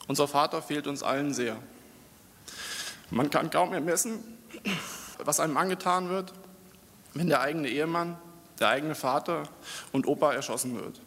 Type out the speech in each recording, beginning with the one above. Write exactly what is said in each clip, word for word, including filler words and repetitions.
Unser Vater fehlt uns allen sehr. Man kann kaum ermessen, was einem angetan wird, wenn der eigene Ehemann, der eigene Vater und Opa erschossen wird.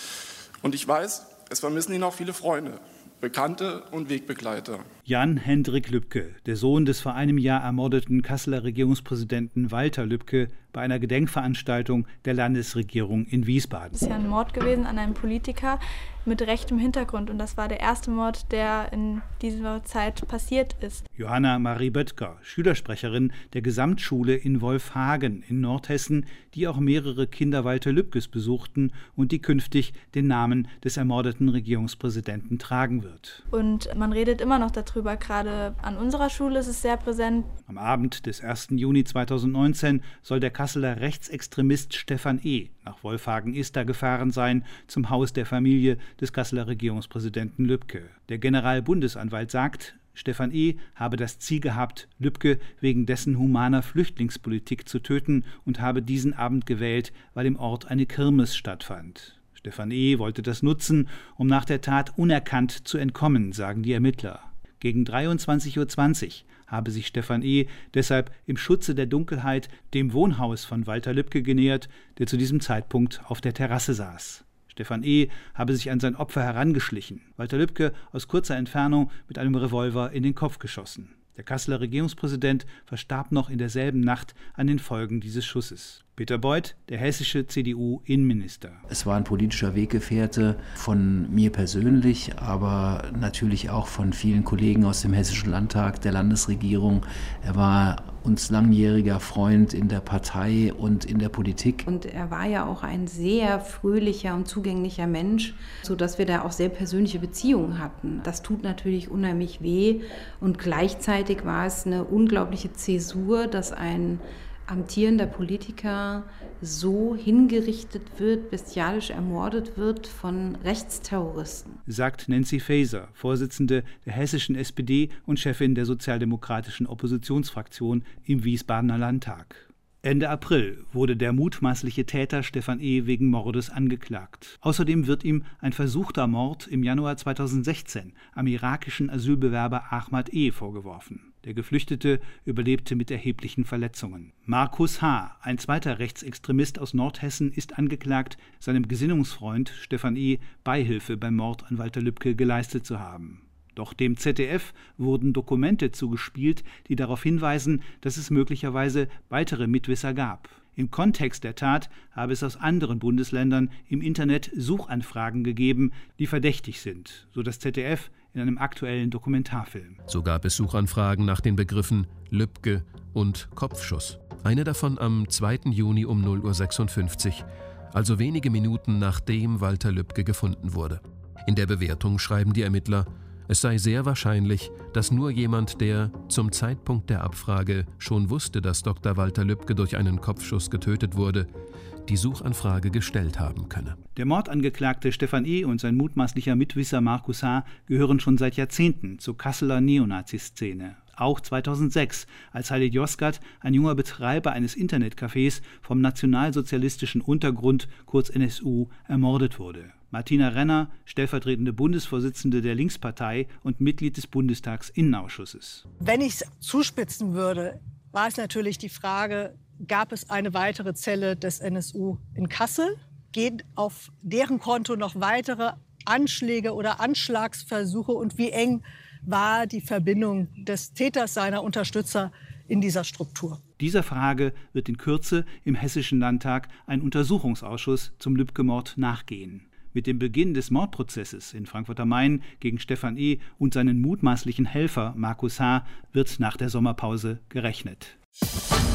Und ich weiß, es vermissen ihn auch viele Freunde, Bekannte und Wegbegleiter. Jan-Hendrik Lübke, der Sohn des vor einem Jahr ermordeten Kasseler Regierungspräsidenten Walter Lübke, bei einer Gedenkveranstaltung der Landesregierung in Wiesbaden. Es ist ja ein Mord gewesen an einem Politiker mit rechtem Hintergrund. Und das war der erste Mord, der in dieser Zeit passiert ist. Johanna Marie Böttger, Schülersprecherin der Gesamtschule in Wolfhagen in Nordhessen, die auch mehrere Kinder Walter Lübkes besuchten und die künftig den Namen des ermordeten Regierungspräsidenten tragen wird. Und man redet immer noch darüber, gerade an unserer Schule ist es sehr präsent. Am Abend des ersten Juni zweitausendneunzehn soll der Kasseler Rechtsextremist Stefan E. nach Wolfhagen-Ista gefahren sein, zum Haus der Familie des Kasseler Regierungspräsidenten Lübke. Der Generalbundesanwalt sagt, Stefan E. habe das Ziel gehabt, Lübke wegen dessen humaner Flüchtlingspolitik zu töten und habe diesen Abend gewählt, weil im Ort eine Kirmes stattfand. Stefan E. wollte das nutzen, um nach der Tat unerkannt zu entkommen, sagen die Ermittler. Gegen dreiundzwanzig Uhr zwanzig habe sich Stefan E. deshalb im Schutze der Dunkelheit dem Wohnhaus von Walter Lübke genähert, der zu diesem Zeitpunkt auf der Terrasse saß. Stefan E. habe sich an sein Opfer herangeschlichen, Walter Lübke aus kurzer Entfernung mit einem Revolver in den Kopf geschossen. Der Kasseler Regierungspräsident verstarb noch in derselben Nacht an den Folgen dieses Schusses. Peter Beuth, der hessische C D U-Innenminister. Es war ein politischer Weggefährte von mir persönlich, aber natürlich auch von vielen Kollegen aus dem Hessischen Landtag, der Landesregierung. Er war uns langjähriger Freund in der Partei und in der Politik. Und er war ja auch ein sehr fröhlicher und zugänglicher Mensch, sodass wir da auch sehr persönliche Beziehungen hatten. Das tut natürlich unheimlich weh und gleichzeitig war es eine unglaubliche Zäsur, dass ein amtierender Politiker so hingerichtet wird, bestialisch ermordet wird von Rechtsterroristen. Sagt Nancy Faeser, Vorsitzende der hessischen S P D und Chefin der sozialdemokratischen Oppositionsfraktion im Wiesbadener Landtag. Ende April wurde der mutmaßliche Täter Stefan E. wegen Mordes angeklagt. Außerdem wird ihm ein versuchter Mord im Januar zweitausendsechzehn am irakischen Asylbewerber Ahmad E. vorgeworfen. Der Geflüchtete überlebte mit erheblichen Verletzungen. Markus H., ein zweiter Rechtsextremist aus Nordhessen, ist angeklagt, seinem Gesinnungsfreund Stefan E. Beihilfe beim Mord an Walter Lübke geleistet zu haben. Doch dem Z D F wurden Dokumente zugespielt, die darauf hinweisen, dass es möglicherweise weitere Mitwisser gab. Im Kontext der Tat habe es aus anderen Bundesländern im Internet Suchanfragen gegeben, die verdächtig sind, so das Z D F in einem aktuellen Dokumentarfilm. So gab es Suchanfragen nach den Begriffen Lübke und Kopfschuss. Eine davon am zweiten Juni um null Uhr sechsundfünfzig, also wenige Minuten nachdem Walter Lübke gefunden wurde. In der Bewertung schreiben die Ermittler, es sei sehr wahrscheinlich, dass nur jemand, der zum Zeitpunkt der Abfrage schon wusste, dass Doktor Walter Lübke durch einen Kopfschuss getötet wurde, die Suchanfrage gestellt haben könne. Der Mordangeklagte Stefan E. und sein mutmaßlicher Mitwisser Markus H. gehören schon seit Jahrzehnten zur Kasseler Neonazi-Szene. Auch zweitausendsechs, als Halid Yozgat, ein junger Betreiber eines Internetcafés, vom nationalsozialistischen Untergrund, kurz N S U, ermordet wurde. Martina Renner, stellvertretende Bundesvorsitzende der Linkspartei und Mitglied des Bundestagsinnenausschusses. Wenn ich es zuspitzen würde, war es natürlich die Frage, gab es eine weitere Zelle des N S U in Kassel? Gehen auf deren Konto noch weitere Anschläge oder Anschlagsversuche und wie eng war die Verbindung des Täters, seiner Unterstützer in dieser Struktur? Dieser Frage wird in Kürze im Hessischen Landtag ein Untersuchungsausschuss zum Lübke-Mord nachgehen. Mit dem Beginn des Mordprozesses in Frankfurt am Main gegen Stefan E. und seinen mutmaßlichen Helfer Markus H. wird nach der Sommerpause gerechnet.